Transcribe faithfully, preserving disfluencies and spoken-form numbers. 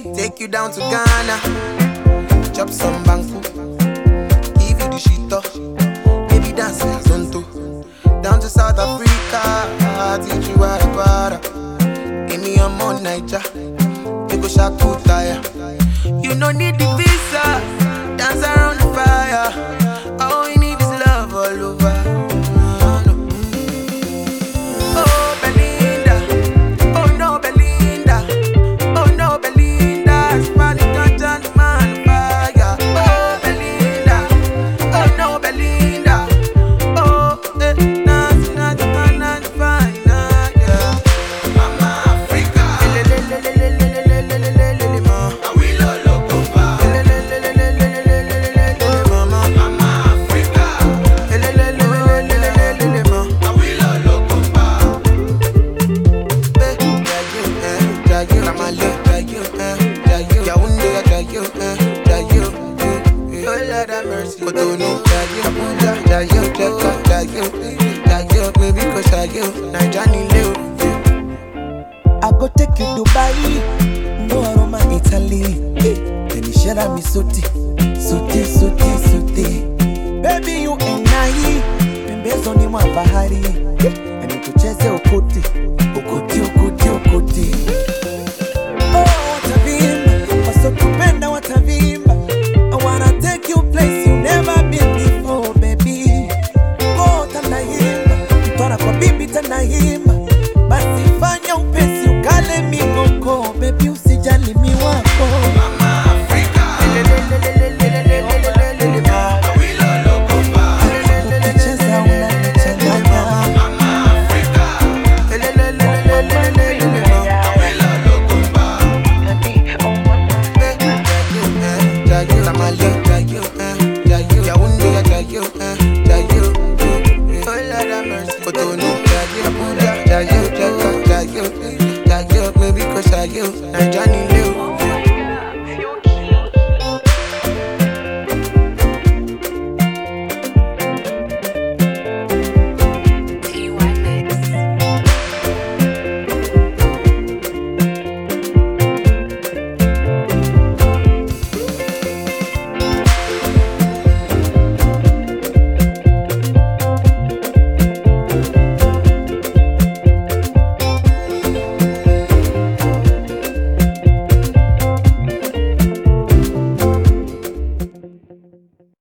Take you down to Ghana, chop some banku, give you the shito, baby dance like Zonto. Down to South Africa, teach you how to para. Give me a more Niger, you go shop to tire. You no need the visa, dance around the fire. All we need is love all over. I go take you Dubai, no Roma, Italy. Then you share me suti, suti, suti, suti. Baby, you and I, pembezoni mwa bahari, and tucheze ukuti.